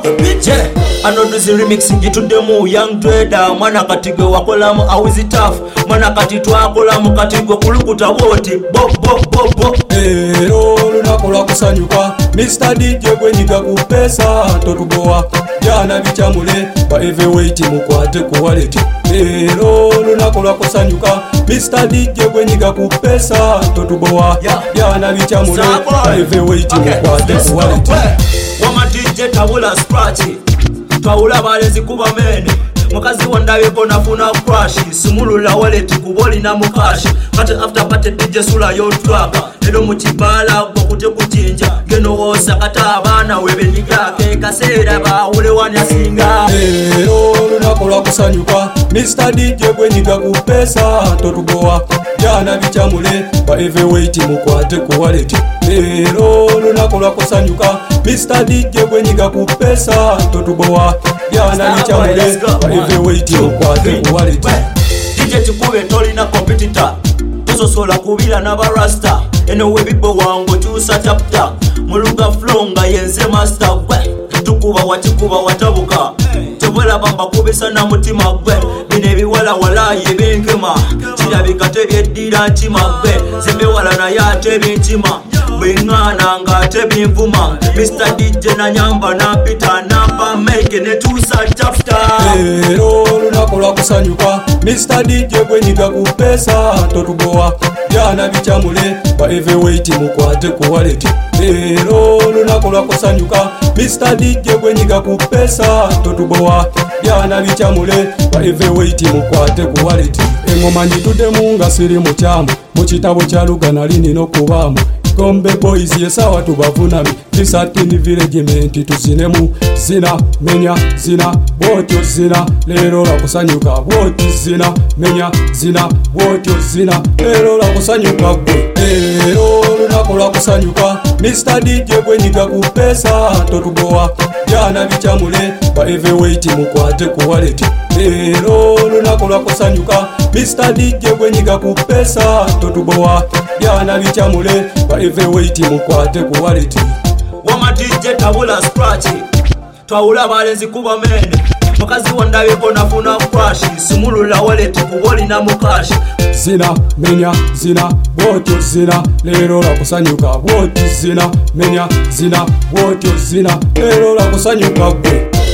Yeah, I know this remixing it to demo young trader. Mwana katigo wakolamu awizi tough. Mwana katitwa akolamu katigo kulukuta wote. Bo bo bo bo. Ero lunakola kusanyuka Mr. DJ gwenyiga kupesa totubowa jana bichamule ba heavyweight mukwate ku wallet. Ero lunakola kusanyuka Mr. DJ gwenyiga kupesa totubowa jana bichamule ba heavyweight mukwate ku wallet. Wama DJ tabula scratch. Twawula balenzi kuba mene. Mukazi wandabeko nafuna crash. Simulula wallet kuboli na mukashi. Kati after party DJ sula yo tracker. Ero mutibala kwakute kuchinja. Geno wosa kata abana webenigake. Kasera ba ule wanyasinga. Ero lunakola kusanyuka Mr. DJ gwenyiga kupesa totubowa jana bichamule ba heavyweight mukwate ku wallet. Ero lunakola kusanyuka Mr. DJ gwenyiga kupesa totubowa jana bichamule ba heavyweight mukwate ku wallet. DJ tukube tolina competitor. Tososola kubila na barasta. Eno webibo wango chusa chapter. Muluga flow nga yenze master gwe. Tukuba watikuba watabuka. Tebwela bamba kubisa na mutima gwe. Bine biwala wala yebenkema. Chirabika tebyedira nchima gwe. Zembe wala na yate binchima. Bwingana nga tebinvuma. Mr. DJ na nyamba na pita namba make ne tusa chapter. Ero lunakola kusanyuka Mr. DJ gwenyiga kupesa totubowa jana bichamule ba heavyweight mukwate ku wallet. Ero lunakola kusanyuka Mr. DJ gwenyiga kupesa totubowa jana bichamule ba heavyweight mukwate ku wallet. Engoma njitude munga siri mu kyamu mu kitabo kya Lugana linino kubamu Gombe boys yesawa tubavunami Disatini regiment tuzinemu zina menya zina botyo zina lero la kusanyuka boti zina menya zina botyo zina lero la kusanyuka gwe. Lero lunakola kusanyuka Mr. DJ gwenyiga kupesa totubowa jana bichamule ba heavyweight mukwate ku wallet. Lero lunakola kusanyuka Mr. DJ gwenyiga kupesa totubowa jana bichamule ba heavyweight mukwate ku wallet. Wama DJ tabula scratch. Twawula balenzi kuba mene. Mukazi wandabeko nafuna crash. Simulula wallet kuboli na mukashi. Zina menya zina botyo zina lero la kusanyuka boti zina menya zina botyo zina lero la kusanyuka gwe.